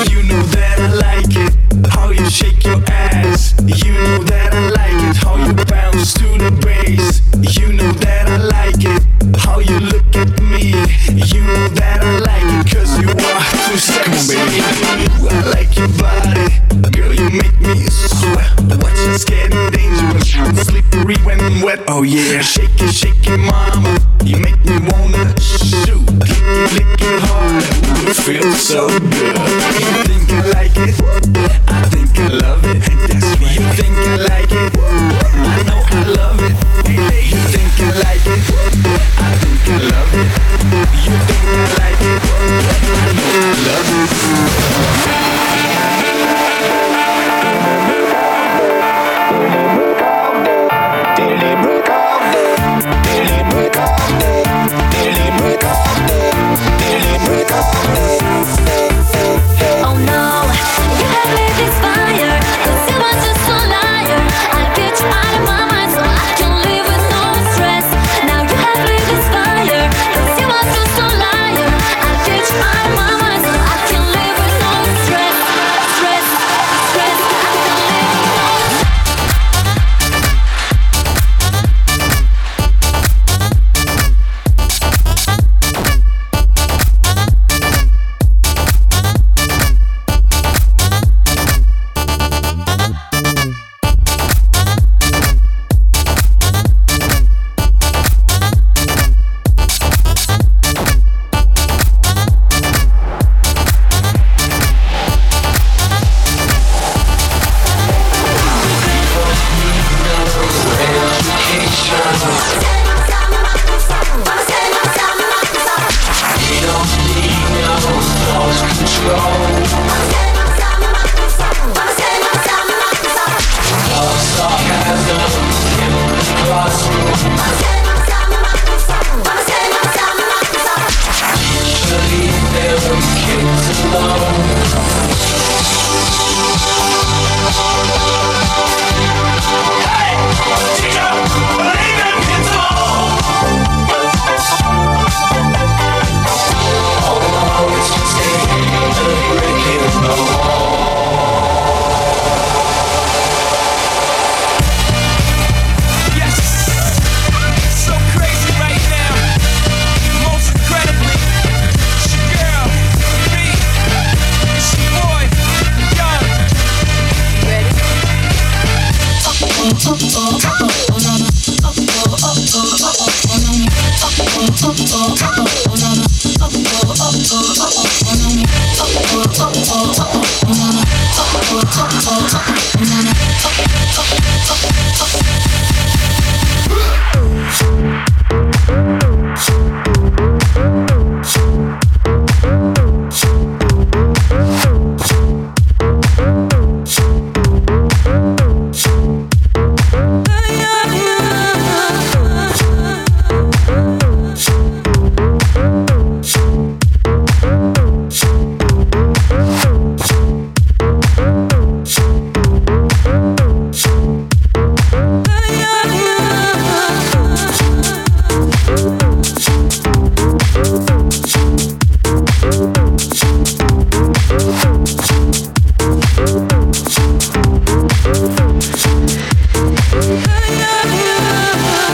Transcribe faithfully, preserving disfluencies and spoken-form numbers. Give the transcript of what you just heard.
You know that I like it, how you shake your ass. You know that I like it, how you bounce to the bass. You know that I like it, how you look at me. You know that I like it, cause you are too sexy. I like your body, girl, you make me sweat. Watch us getting dangerous, slippery when wet. Oh yeah, shake it, shake it, mama. You make me wanna shoot, lick it, lick it hard. Ooh, it feels so good. You think I like it? I think I love it. That's right. You think I like it? I know I love it. Hey, you think I like it? I think I love it. You think I like it? I know I love it. Daily break of day, daily break of day, daily break of day, daily break of day. Oh no, you have lit this fire, 'cause you are just a liar. I'll get you out of my mind so I can live with no stress. Now you have lit this fire, 'cause you are just a liar. I'll get you out of my mind so I can live with no stress. Stress, stress, I can live with no stress. Oh,